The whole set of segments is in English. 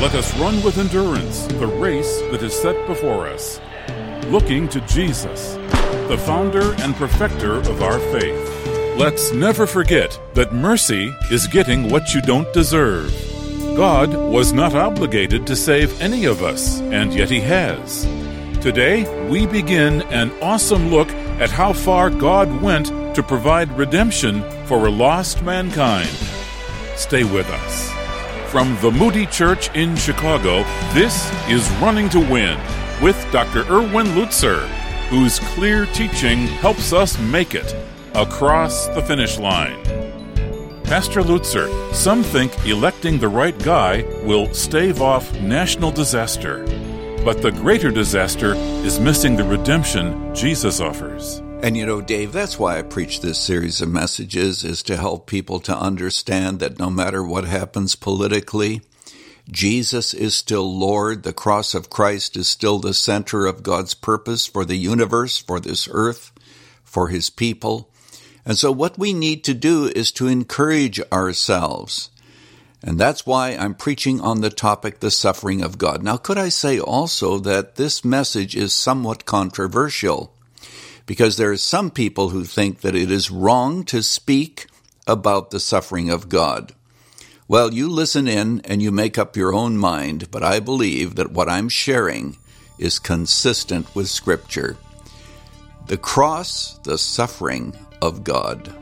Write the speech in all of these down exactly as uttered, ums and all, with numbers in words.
Let us run with endurance the race that is set before us, looking to Jesus, the founder and perfecter of our faith. Let's never forget that mercy is getting what you don't deserve. God was not obligated to save any of us, and yet He has. Today, we begin an awesome look at how far God went to provide redemption for a lost mankind. Stay with us. From the Moody Church in Chicago, this is Running to Win with Doctor Erwin Lutzer, whose clear teaching helps us make it across the finish line. Pastor Lutzer, some think electing the right guy will stave off national disaster. But the greater disaster is missing the redemption Jesus offers. And you know, Dave, that's why I preach this series of messages, is to help people to understand that no matter what happens politically, Jesus is still Lord. The cross of Christ is still the center of God's purpose for the universe, for this earth, for His people. And so what we need to do is to encourage ourselves. And that's why I'm preaching on the topic, the suffering of God. Now, could I say also that this message is somewhat controversial, because there are some people who think that it is wrong to speak about the suffering of God. Well, you listen in and you make up your own mind, but I believe that what I'm sharing is consistent with Scripture. The cross, the suffering of God.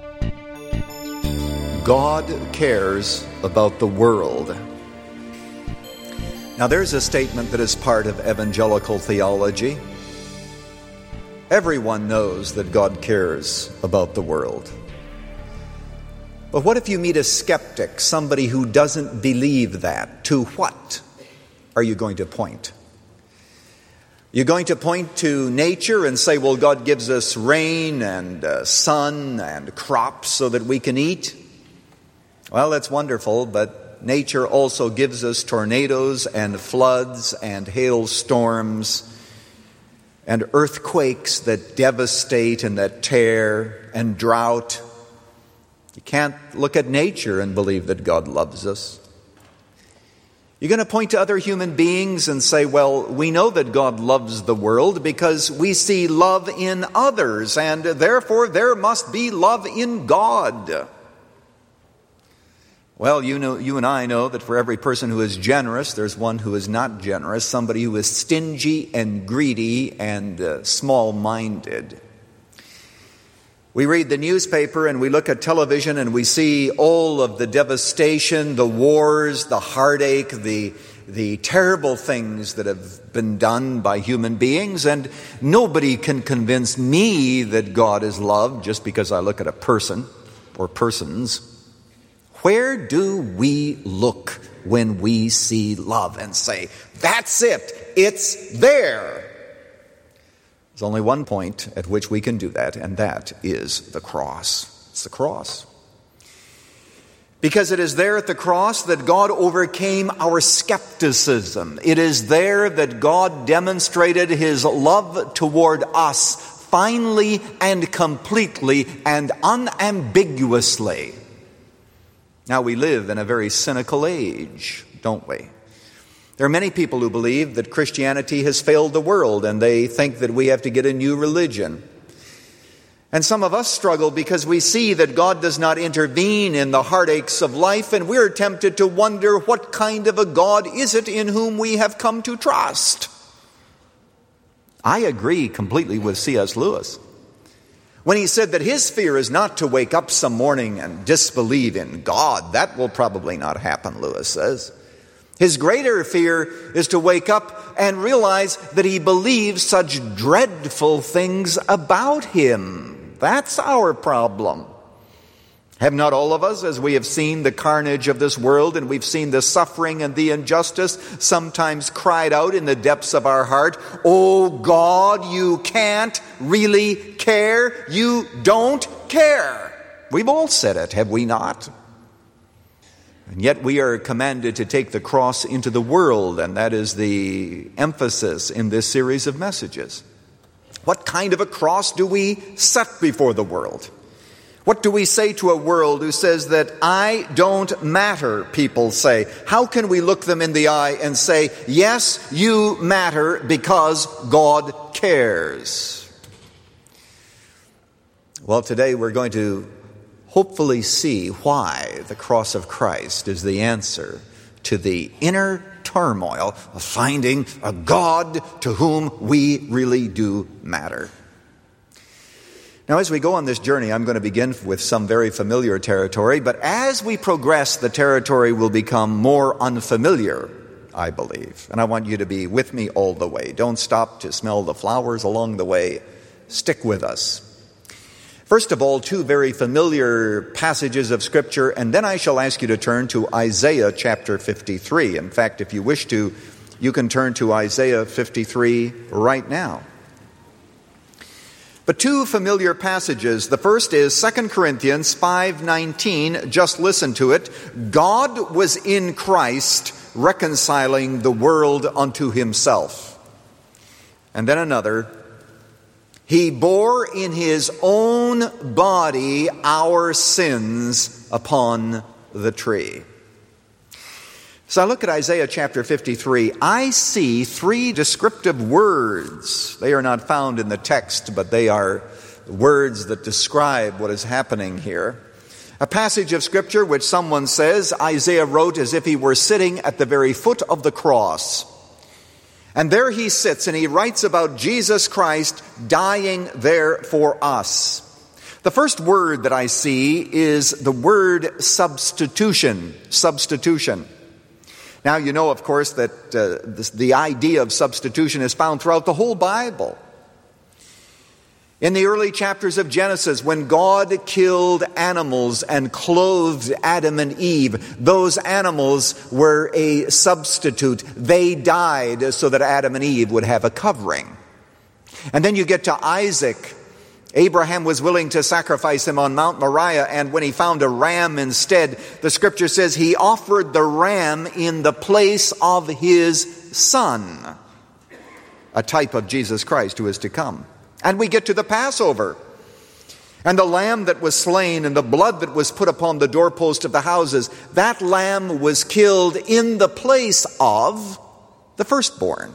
God cares about the world. Now, there's a statement that is part of evangelical theology. Everyone knows that God cares about the world. But what if you meet a skeptic, somebody who doesn't believe that? To what are you going to point? You're going to point to nature and say, well, God gives us rain and uh, sun and crops so that we can eat. Well, that's wonderful, but nature also gives us tornadoes and floods and hailstorms and earthquakes that devastate and that tear, and drought. You can't look at nature and believe that God loves us. You're going to point to other human beings and say, well, we know that God loves the world because we see love in others, and therefore there must be love in God. Well, you know, you and I know that for every person who is generous, there's one who is not generous, somebody who is stingy and greedy and uh, small-minded. We read the newspaper and we look at television and we see all of the devastation, the wars, the heartache, the, the terrible things that have been done by human beings, and nobody can convince me that God is love just because I look at a person or persons. Where do we look when we see love and say, that's it, it's there? There's only one point at which we can do that, and that is the cross. It's the cross. Because it is there at the cross that God overcame our skepticism. It is there that God demonstrated His love toward us finally and completely and unambiguously. Now, we live in a very cynical age, don't we? There are many people who believe that Christianity has failed the world, and they think that we have to get a new religion. And some of us struggle because we see that God does not intervene in the heartaches of life, and we're tempted to wonder, what kind of a God is it in whom we have come to trust? I agree completely with C S Lewis when he said that his fear is not to wake up some morning and disbelieve in God. That will probably not happen, Lewis says. His greater fear is to wake up and realize that he believes such dreadful things about Him. That's our problem. Have not all of us, as we have seen the carnage of this world and we've seen the suffering and the injustice, sometimes cried out in the depths of our heart, "Oh God, you can't really care. You don't care." We've all said it, have we not? And yet we are commanded to take the cross into the world, and that is the emphasis in this series of messages. What kind of a cross do we set before the world? What do we say to a world who says that I don't matter, people say? How can we look them in the eye and say, yes, you matter because God cares? Well, today we're going to hopefully see why the cross of Christ is the answer to the inner turmoil of finding a God to whom we really do matter. Now, as we go on this journey, I'm going to begin with some very familiar territory, but as we progress, the territory will become more unfamiliar, I believe. And I want you to be with me all the way. Don't stop to smell the flowers along the way. Stick with us. First of all, two very familiar passages of Scripture, and then I shall ask you to turn to Isaiah chapter fifty-three. In fact, if you wish to, you can turn to Isaiah fifty-three right now. But two familiar passages. The first is Second Corinthians five nineteen. Just listen to it. God was in Christ reconciling the world unto himself. And then another. He bore in his own body our sins upon the tree. So I look at Isaiah chapter fifty-three. I see three descriptive words. They are not found in the text, but they are words that describe what is happening here. A passage of Scripture which someone says Isaiah wrote as if he were sitting at the very foot of the cross. And there he sits and he writes about Jesus Christ dying there for us. The first word that I see is the word substitution. Substitution. Now, you know, of course, that uh, this, the idea of substitution is found throughout the whole Bible. In the early chapters of Genesis, when God killed animals and clothed Adam and Eve, those animals were a substitute. They died so that Adam and Eve would have a covering. And then you get to Isaac. Abraham was willing to sacrifice him on Mount Moriah, and when he found a ram instead, the Scripture says he offered the ram in the place of his son, a type of Jesus Christ who is to come. And we get to the Passover, and the lamb that was slain and the blood that was put upon the doorpost of the houses, that lamb was killed in the place of the firstborn.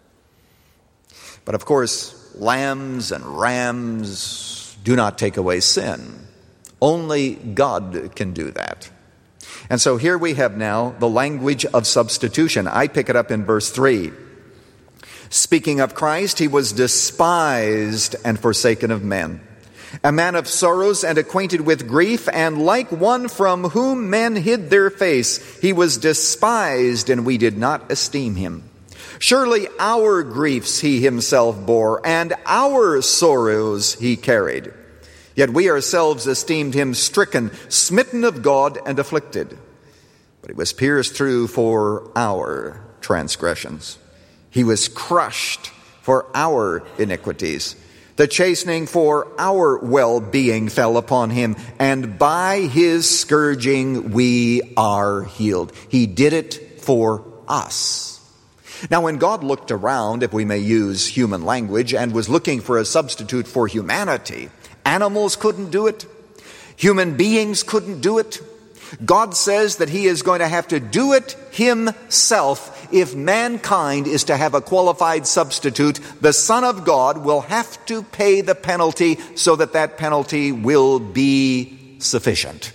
But of course, lambs and rams do not take away sin. Only God can do that. And so here we have now the language of substitution. I pick it up in verse three. Speaking of Christ, he was despised and forsaken of men, a man of sorrows and acquainted with grief, and like one from whom men hid their face, he was despised, and we did not esteem him. Surely our griefs he himself bore, and our sorrows he carried. Yet we ourselves esteemed him stricken, smitten of God, and afflicted. But he was pierced through for our transgressions. He was crushed for our iniquities. The chastening for our well-being fell upon him, and by his scourging we are healed. He did it for us. Now, when God looked around, if we may use human language, and was looking for a substitute for humanity, animals couldn't do it. Human beings couldn't do it. God says that he is going to have to do it himself. If mankind is to have a qualified substitute, the Son of God will have to pay the penalty so that that penalty will be sufficient.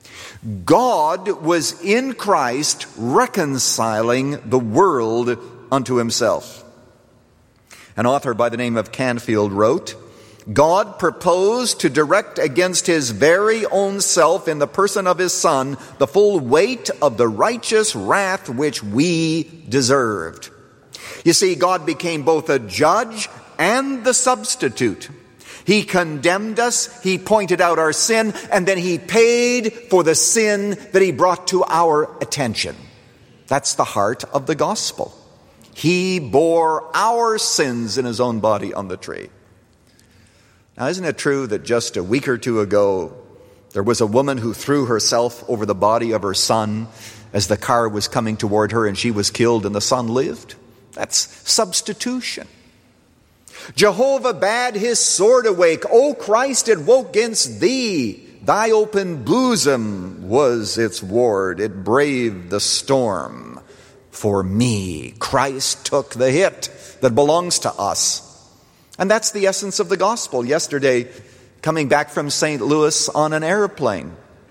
God was in Christ reconciling the world unto himself. An author by the name of Canfield wrote, God proposed to direct against his very own self in the person of his Son the full weight of the righteous wrath which we deserved. You see, God became both a judge and the substitute. He condemned us, he pointed out our sin, and then he paid for the sin that he brought to our attention. That's the heart of the gospel. He bore our sins in his own body on the tree. Now, isn't it true that just a week or two ago, there was a woman who threw herself over the body of her son as the car was coming toward her, and she was killed and the son lived? That's substitution. Jehovah bade his sword awake. O Christ, it woke against thee. Thy open bosom was its ward. It braved the storm for me. Christ took the hit that belongs to us. And that's the essence of the gospel. Yesterday, coming back from Saint Louis on an airplane,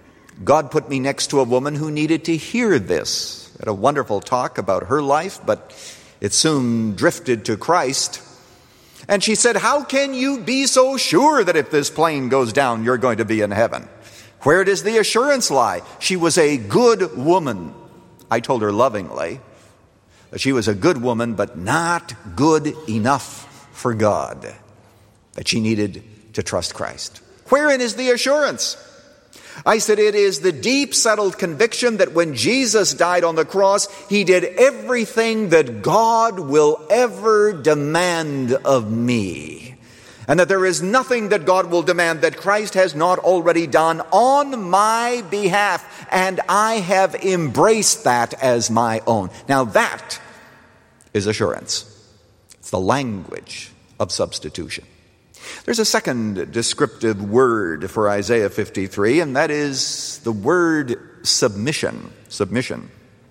God put me next to a woman who needed to hear this. Had a wonderful talk about her life, but it soon drifted to Christ. And she said, how can you be so sure that if this plane goes down, you're going to be in heaven? Where does the assurance lie? She was a good woman. I told her lovingly that she was a good woman, but not good enough for God, that she needed to trust Christ. Wherein is the assurance? I said, it is the deep settled conviction that when Jesus died on the cross, he did everything that God will ever demand of me. And that there is nothing that God will demand that Christ has not already done on my behalf. And I have embraced that as my own. Now that is assurance. It's the language of substitution. There's a second descriptive word for Isaiah fifty-three, and that is the word submission. Submission.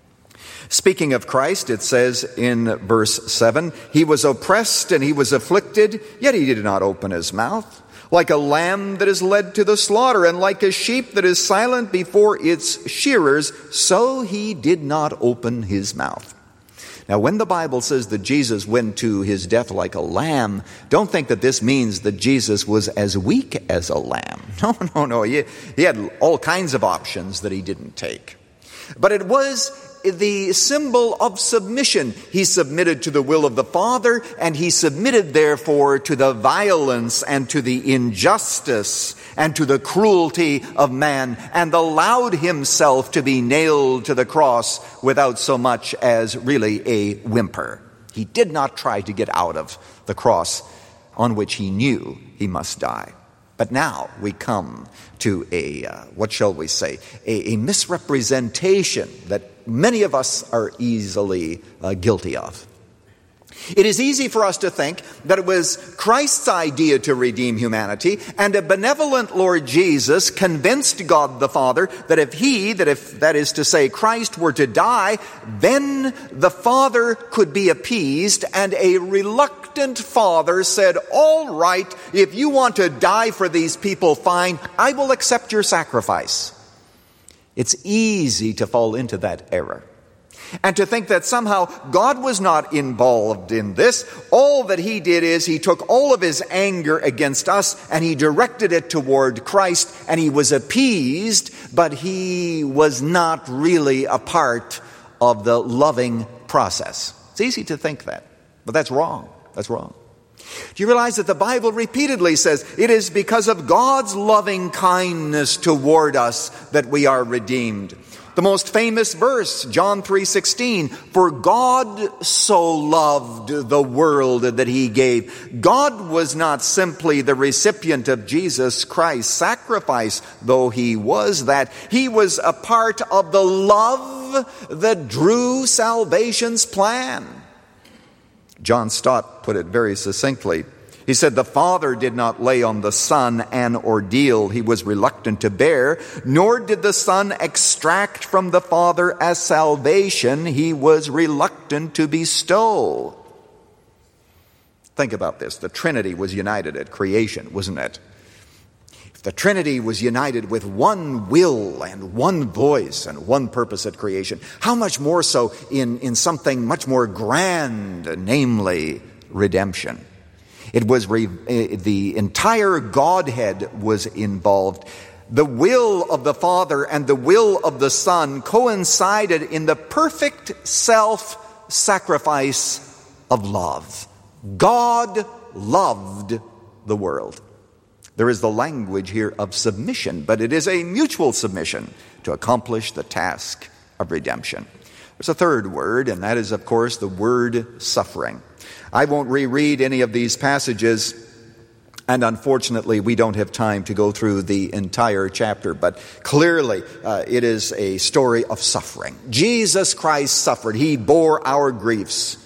Speaking of Christ, it says in verse seven, he was oppressed and he was afflicted, yet he did not open his mouth. Like a lamb that is led to the slaughter, and like a sheep that is silent before its shearers, so he did not open his mouth. Now, when the Bible says that Jesus went to his death like a lamb, don't think that this means that Jesus was as weak as a lamb. No, no, no. He, he had all kinds of options that he didn't take. But it was the symbol of submission. He submitted to the will of the Father, and he submitted, therefore, to the violence and to the injustice and to the cruelty of man, and allowed himself to be nailed to the cross without so much as really a whimper. He did not try to get out of the cross on which he knew he must die. But now we come to a, uh, what shall we say, a, a misrepresentation that many of us are easily uh, guilty of. It is easy for us to think that it was Christ's idea to redeem humanity, and a benevolent Lord Jesus convinced God the Father that if he, that if that is to say Christ, were to die, then the Father could be appeased, and a reluctant Father said, all right, if you want to die for these people, fine, I will accept your sacrifice. It's easy to fall into that error. And to think that somehow God was not involved in this. All that he did is he took all of his anger against us and he directed it toward Christ, and he was appeased, but he was not really a part of the loving process. It's easy to think that, but that's wrong. That's wrong. Do you realize that the Bible repeatedly says it is because of God's loving kindness toward us that we are redeemed? The most famous verse, John three sixteen, for God so loved the world that he gave. God was not simply the recipient of Jesus Christ's sacrifice, though he was that. He was a part of the love that drew salvation's plan. John Stott put it very succinctly. He said, the Father did not lay on the Son an ordeal he was reluctant to bear, nor did the Son extract from the Father a salvation he was reluctant to bestow. Think about this. The Trinity was united at creation, wasn't it? If the Trinity was united with one will and one voice and one purpose at creation, how much more so in, in something much more grand, namely redemption? It was re- the entire Godhead was involved. The will of the Father and the will of the Son coincided in the perfect self-sacrifice of love. God loved the world. There is the language here of submission, but it is a mutual submission to accomplish the task of redemption. There's a third word, and that is, of course, the word suffering. I won't reread any of these passages, and unfortunately we don't have time to go through the entire chapter, but clearly uh, it is a story of suffering. Jesus Christ suffered. He bore our griefs.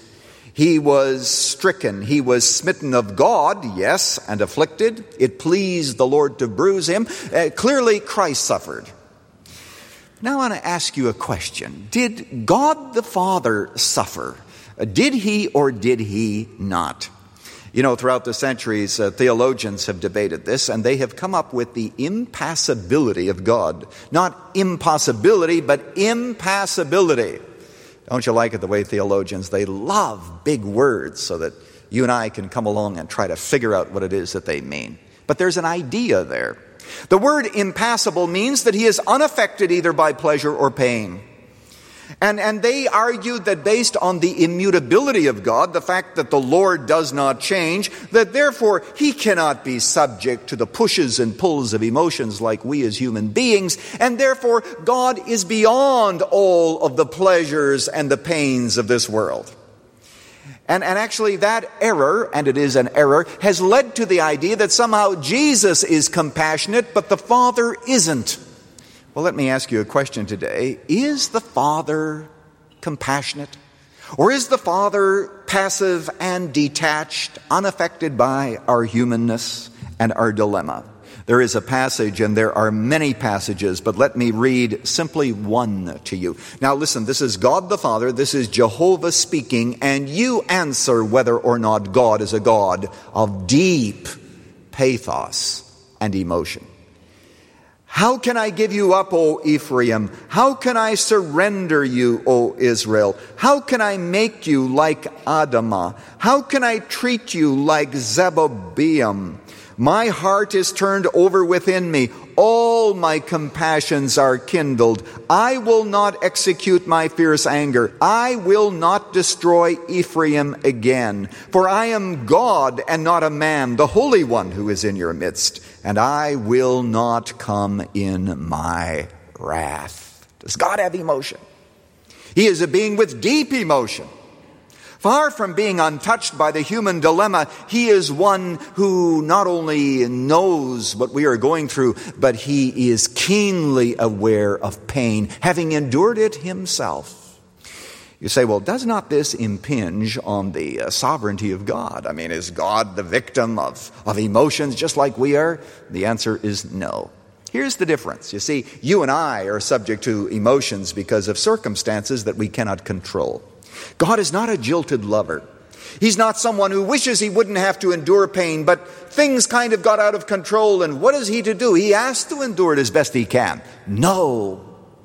He was stricken. He was smitten of God, yes, and afflicted. It pleased the Lord to bruise him. Uh, clearly, Christ suffered. Now I want to ask you a question. Did God the Father suffer? Uh, did he or did he not? You know, throughout the centuries, uh, theologians have debated this, and they have come up with the impassibility of God. Not impossibility, but impassibility. Don't you like it the way theologians, they love big words so that you and I can come along and try to figure out what it is that they mean. But there's an idea there. The word impassible means that he is unaffected either by pleasure or pain. And, and they argued that based on the immutability of God, the fact that the Lord does not change, that therefore he cannot be subject to the pushes and pulls of emotions like we as human beings, and therefore God is beyond all of the pleasures and the pains of this world. And, and actually that error, and it is an error, has led to the idea that somehow Jesus is compassionate, but the Father isn't. Well, let me ask you a question today. Is the Father compassionate? Or is the Father passive and detached, unaffected by our humanness and our dilemma? There is a passage, and there are many passages, but let me read simply one to you. Now listen, this is God the Father, this is Jehovah speaking, and you answer whether or not God is a God of deep pathos and emotion. How can I give you up, O Ephraim? How can I surrender you, O Israel? How can I make you like Adamah? How can I treat you like Zeboiim? My heart is turned over within me. All my compassions are kindled. I will not execute my fierce anger. I will not destroy Ephraim again. For I am God and not a man, the Holy One who is in your midst. And I will not come in my wrath. Does God have emotion? He is a being with deep emotion. Far from being untouched by the human dilemma, he is one who not only knows what we are going through, but he is keenly aware of pain, having endured it himself. You say, well, does not this impinge on the uh, sovereignty of God? I mean, is God the victim of, of emotions just like we are? The answer is no. Here's the difference. You see, you and I are subject to emotions because of circumstances that we cannot control. God is not a jilted lover. He's not someone who wishes he wouldn't have to endure pain, but things kind of got out of control, and what is he to do? He has to endure it as best he can. No,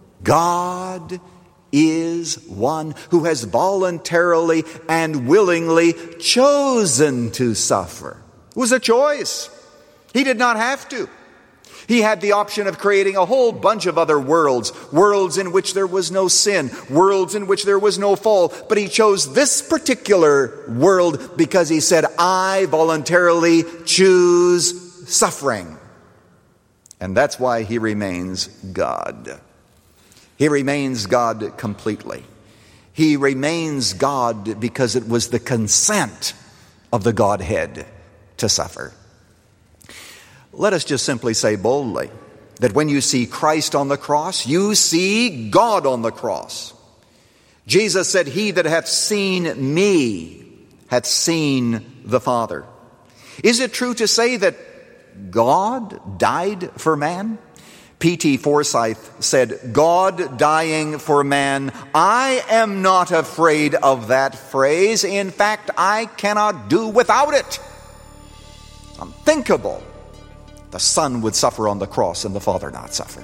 God is one who has voluntarily and willingly chosen to suffer. It was a choice. He did not have to. He had the option of creating a whole bunch of other worlds, worlds in which there was no sin, worlds in which there was no fall. But he chose this particular world because he said, I voluntarily choose suffering. And that's why he remains God. He remains God completely. He remains God because it was the consent of the Godhead to suffer. Let us just simply say boldly that when you see Christ on the cross, you see God on the cross. Jesus said, he that hath seen me hath seen the Father. Is it true to say that God died for man? P T Forsyth said, God dying for man, I am not afraid of that phrase. In fact, I cannot do without it. Unthinkable. The Son would suffer on the cross and the Father not suffer.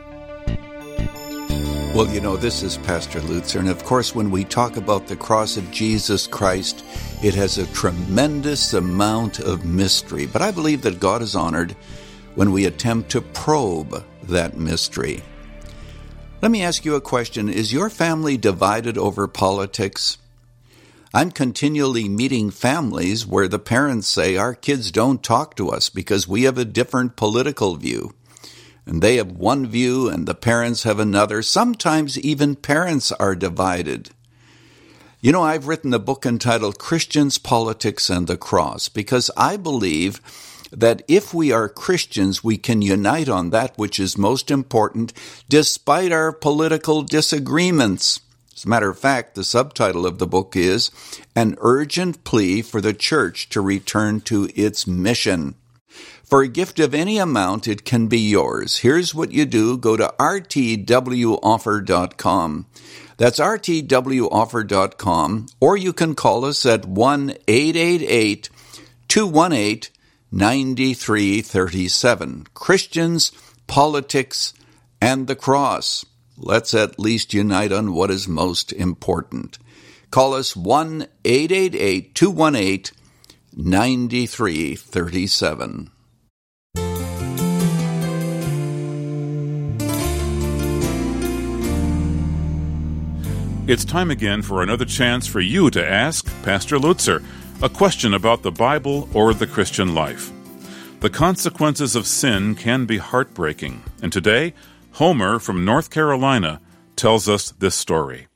Well, you know, this is Pastor Lutzer, and of course when we talk about the cross of Jesus Christ, it has a tremendous amount of mystery. But I believe that God is honored when we attempt to probe that mystery. Let me ask you a question. Is your family divided over politics? I'm continually meeting families where the parents say our kids don't talk to us because we have a different political view. And they have one view and the parents have another. Sometimes even parents are divided. You know, I've written a book entitled Christians, Politics, and the Cross because I believe that if we are Christians, we can unite on that which is most important despite our political disagreements. As a matter of fact, the subtitle of the book is An Urgent Plea for the Church to Return to Its Mission. For a gift of any amount, it can be yours. Here's what you do. Go to r t w offer dot com. That's r t w offer dot com, or you can call us at one eight eight eight, two one eight, nine three three seven. Christians, Politics, and the Cross. Let's at least unite on what is most important. Call us one eight eight eight, two one eight, nine three three seven. It's time again for another chance for you to ask Pastor Lutzer a question about the Bible or the Christian life. The consequences of sin can be heartbreaking, and today, Homer from North Carolina tells us this story.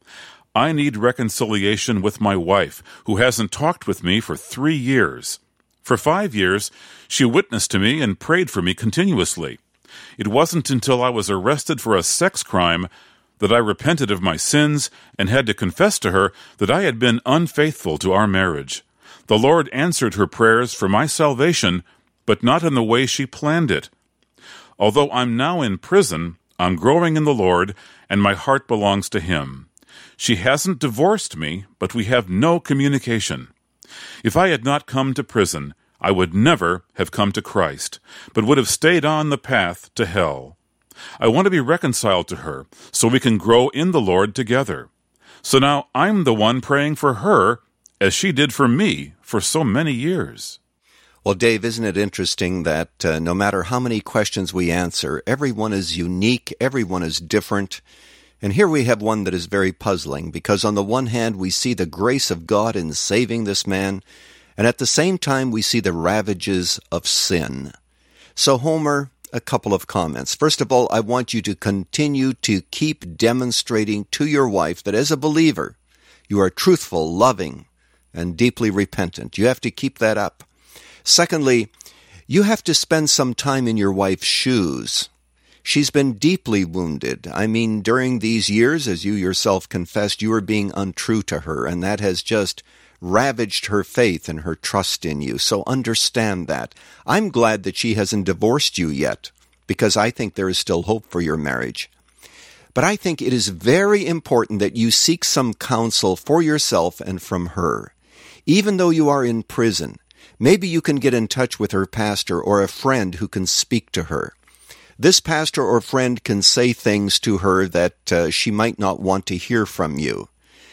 I need reconciliation with my wife, who hasn't talked with me for three years. For five years, she witnessed to me and prayed for me continuously. It wasn't until I was arrested for a sex crime that I repented of my sins and had to confess to her that I had been unfaithful to our marriage. The Lord answered her prayers for my salvation, but not in the way she planned it. Although I'm now in prison, I'm growing in the Lord, and my heart belongs to Him. She hasn't divorced me, but we have no communication. If I had not come to prison, I would never have come to Christ, but would have stayed on the path to hell. I want to be reconciled to her, so we can grow in the Lord together. So now I'm the one praying for her, as she did for me for so many years. Well, Dave, isn't it interesting that uh, no matter how many questions we answer, everyone is unique, everyone is different. And here we have one that is very puzzling, because on the one hand, we see the grace of God in saving this man, and at the same time, we see the ravages of sin. So, Homer, a couple of comments. First of all, I want you to continue to keep demonstrating to your wife that as a believer, you are truthful, loving, and deeply repentant. You have to keep that up. Secondly, you have to spend some time in your wife's shoes. She's been deeply wounded. I mean, during these years, as you yourself confessed, you were being untrue to her, and that has just ravaged her faith and her trust in you. So understand that. I'm glad that she hasn't divorced you yet, because I think there is still hope for your marriage. But I think it is very important that you seek some counsel for yourself and from her. Even though you are in prison, maybe you can get in touch with her pastor or a friend who can speak to her. This pastor or friend can say things to her that uh, she might not want to hear from you.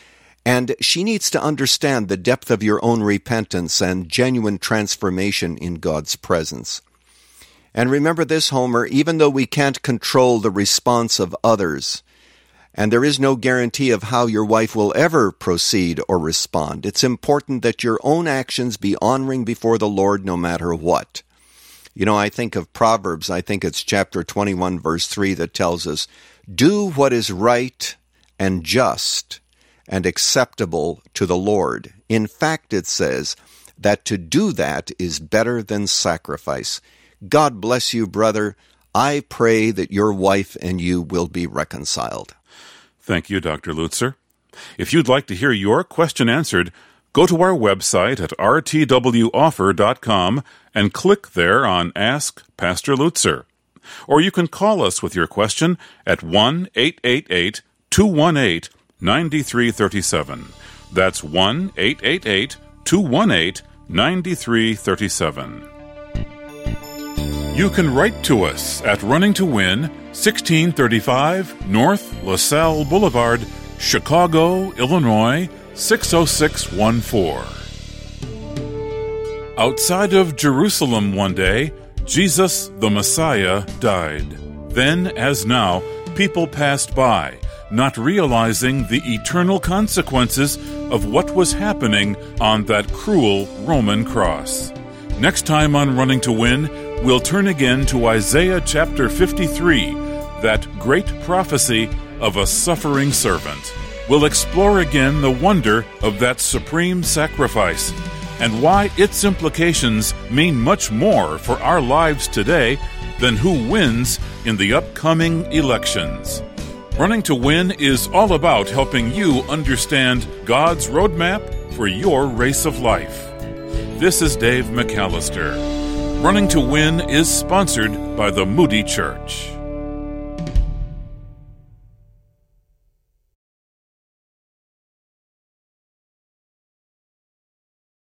And she needs to understand the depth of your own repentance and genuine transformation in God's presence. And remember this, Homer, even though we can't control the response of others, and there is no guarantee of how your wife will ever proceed or respond, it's important that your own actions be honoring before the Lord no matter what. You know, I think of Proverbs, I think it's chapter twenty-one, verse three, that tells us, do what is right and just and acceptable to the Lord. In fact, it says that to do that is better than sacrifice. God bless you, brother. I pray that your wife and you will be reconciled. Thank you, Doctor Lutzer. If you'd like to hear your question answered, go to our website at r t w offer dot com and click there on Ask Pastor Lutzer. Or you can call us with your question at one eight eight eight, two one eight, nine three three seven. That's one eight eight eight, two one eight, nine three three seven. You can write to us at Running to Win, sixteen thirty-five North LaSalle Boulevard, Chicago, Illinois, six oh six one four. Outside of Jerusalem one day, Jesus the Messiah died. Then, as now, people passed by, not realizing the eternal consequences of what was happening on that cruel Roman cross. Next time on Running to Win, we'll turn again to Isaiah chapter fifty-three, that great prophecy of a suffering servant. We'll explore again the wonder of that supreme sacrifice and why its implications mean much more for our lives today than who wins in the upcoming elections. Running to Win is all about helping you understand God's roadmap for your race of life. This is Dave McAllister. Running to Win is sponsored by the Moody Church.